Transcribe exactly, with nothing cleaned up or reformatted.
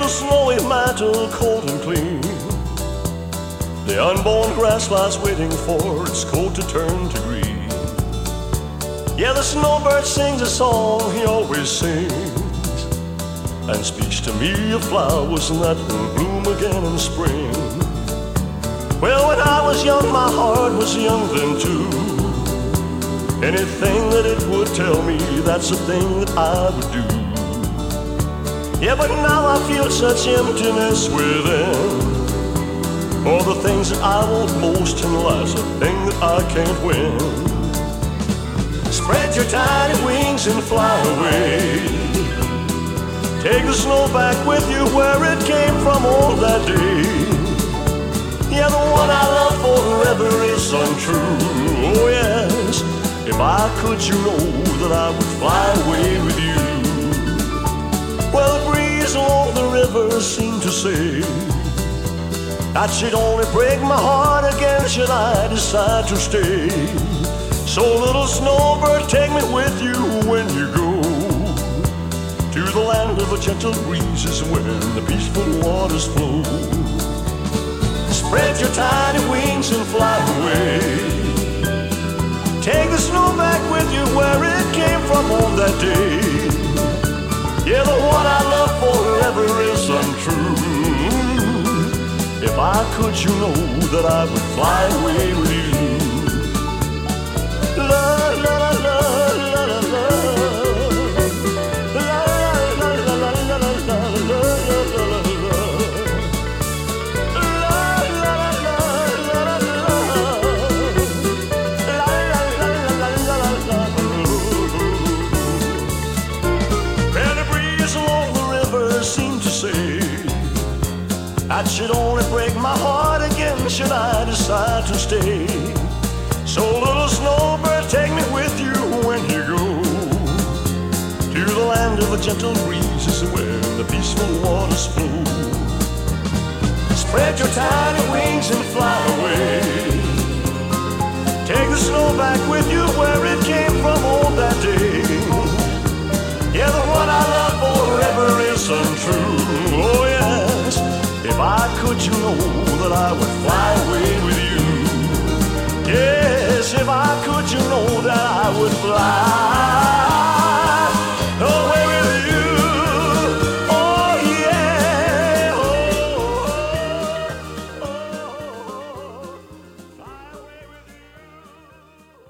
the snowy mantle cold and clean. The unborn grass lies waiting for its coat to turn to green. Yeah, the snowbird sings a song he always sings, and speaks to me of flowers that will bloom again in spring. Well, when I was young, my heart was young then too. Anything that it would tell me, that's the thing that I would do. Yeah, but now I feel such emptiness within. All the things that I want most in life's a thing that I can't win. Spread your tiny wings and fly away. Take the snow back with you where it came from on that day. Yeah, the one I love forever is untrue. Oh yes, if I could, you know that I would fly away with you. Well, the breeze along the river seemed to say that she'd only break my heart again should I decide to stay. So little snowbird, take me with you when you go to the land of the gentle breezes when the peaceful waters flow. Spread your tiny wings and fly away. Take the snow back with you where it came from on that day. Yeah, the one I love forever is untrue. If I could, you know that I would fly away with you. La la la la la la la. La la la la la la la la la. That should only break my heart again should I decide to stay. So little snowbird, take me with you when you go to the land of the gentle breezes where the peaceful waters flow. Spread your tiny wings and fly away. Take the snow back with you where it came from on that day. Yeah, the one I love forever is untrue. Oh yes, if I could, you know that I would fly away with you. Yes, if I could, you know that I would fly